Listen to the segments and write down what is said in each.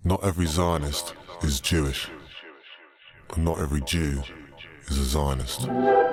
Not every Zionist is Jewish, and not every Jew is a Zionist.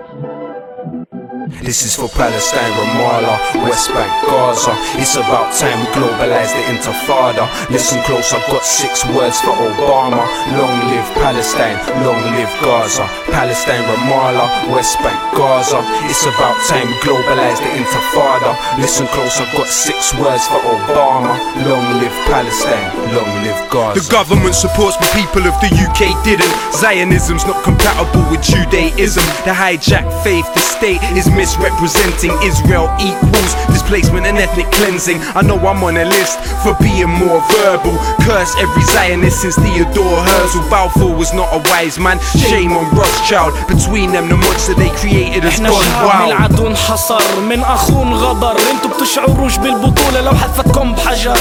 This is for Palestine, Ramallah, West Bank, Gaza. It's about time we globalize the intifada. Listen close, I've got 6 words for Obama. Long live Palestine, long live Gaza. Palestine, Ramallah, West Bank, Gaza. It's about time we globalize the intifada. Listen close, I've got 6 words for Obama. Long live Palestine, long live Gaza. The government supports the people of the UK didn't. Zionism's not compatible with Judaism. The hijacked faith, the state is misrepresenting Israel equals displacement and ethnic cleansing. I know I'm on a list for being more verbal. Curse every Zionist since Theodore Herzl. Balfour was not a wise man. Shame on Rothschild. Between them the monster they created has gone wild. العدو انحصر من اخون غدر. انتو بتشعروش بالبطولة لو حفتكم بحجر.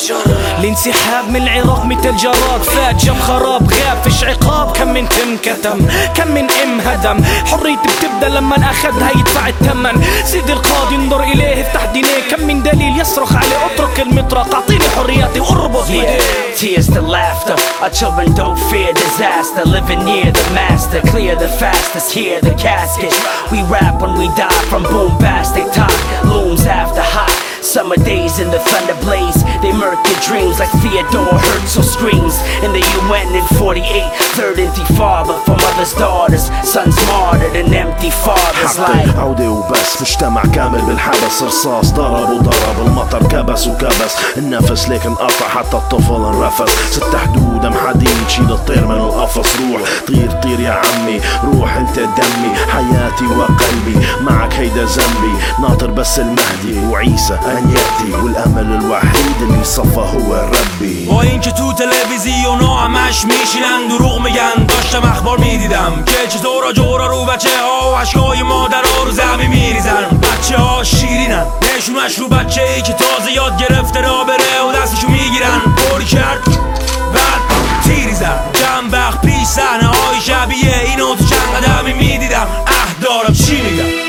الانسحاب من العراق مثل جراد فات جاب خراب غاب فيش عقاب. كم من تم كتم كم من هدم. حريتي بتبدا لما اخذها يدفع الثمن. سيدي القاضي انظر اليه افتح دينيه. كم من دليل يصرخ عليه اترك المطرق. اعطيني حرياتي واربط Tears to laughter, our children don't fear disaster. Living near the master, clear the fastest, hear the casket. We rap when we die from bombastic talk. Looms after hot summer days in the thunder blaze. They murk your dreams like Theodore Herzl screams in the UN in 48. Third intifada for mothers, daughters, sons martyred and empty fathers like عودة وبس. مجتمع كامل بالحبس. رصاص ضرب المطر كبس وكبس. النفس ليك انقطع حتى الطفل انرفس. 6 حدود ام حديد شيل الطير من القفص. روح طير يا عمي روح انت دمي. حياتي وقلبي معك هيدا ذنبي. ناطر بس المهدي وعيسى أن يأتي. والأمل الوحيد اللي صفى هو ربي. با اینکه تو تلویزیونا همش میشینن دروغ میگن داشتم اخبار میدیدم که چطورا جورا رو بچه ها و عشقای مادر ها رو زمین میریزن. بچه ها شیرینن نشونش رو بچه ای که تازه یاد گرفته را بره و دستشو میگیرن. باری کرد بعد تیری زد. چند وقت پیش صحنه های شبیه اینو تو چند قدمی میدیدم. دارم چی میگم.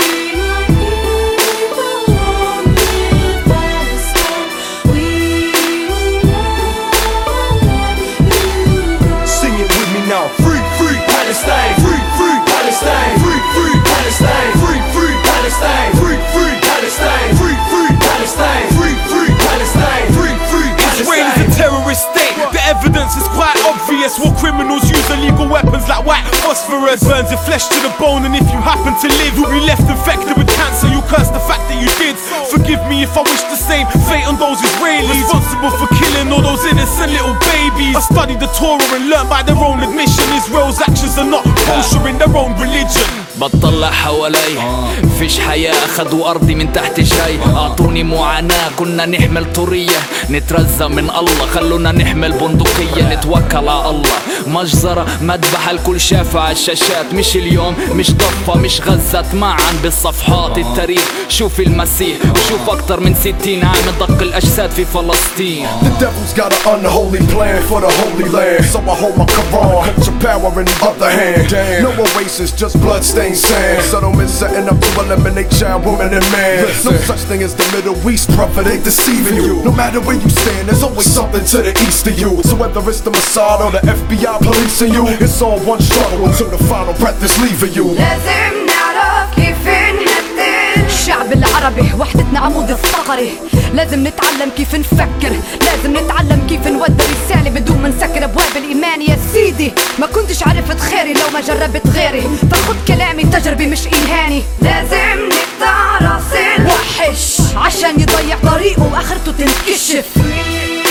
Now, free Palestine, free Palestine, free Palestine, free Palestine, free Palestine, free Palestine, free Palestine, free Palestine. Israel is a terrorist state. The evidence is quite obvious. War criminals use illegal weapons like white phosphorus. Burns your flesh to the bone, and if you happen to live, you'll be left infected with cancer. You curse the fact that you did. Forgive me if I wish the same fate on those Israelis responsible for killing all those innocent little babies. I studied the Torah and learned by their own admission Israel's actions are not kosher in their own religion. بطلع حوالي فيش حياة. أخدوا أرضي من تحت جاي. أعطوني معاناة كنا نحمل طرية. نترزى من الله خلونا نحمل بندقية. نتوكل على الله مجزرة مذبحة الكل شافها على الشاشات. مش اليوم مش ضفة مش غزت معا بالصفحات التاريخ. شوف المسيح وشوف أكتر من 60 عام دق الأجساد في فلسطين. The devil's got an unholy plan for the holy land. So I hold my Quran, culture power in the other hand. No oasis, just bloodstained sand. Settlements setting up to eliminate child, woman and man. No such thing as the Middle East, brother, they deceiving you. No matter where you stand, there's always something to the east of you. So whether it's the Mossad or the FBI policing you, it's all one struggle until the final breath is leaving you. لازم نعرف كيف نهدد الشعب العربي. وحدتنا عمود الصقري. لازم نتعلم كيف نفكر. لازم نتعلم كيف نودي رسالة بدون ما نسكر ابواب الايمان. يا سيدي ما كنتش عرفت خيري لو ما جربت غيري. فخد كلامي تجربي مش الهاني. لازم نقطع راس الوحش عشان يضيع طريقه واخرته تنكشف.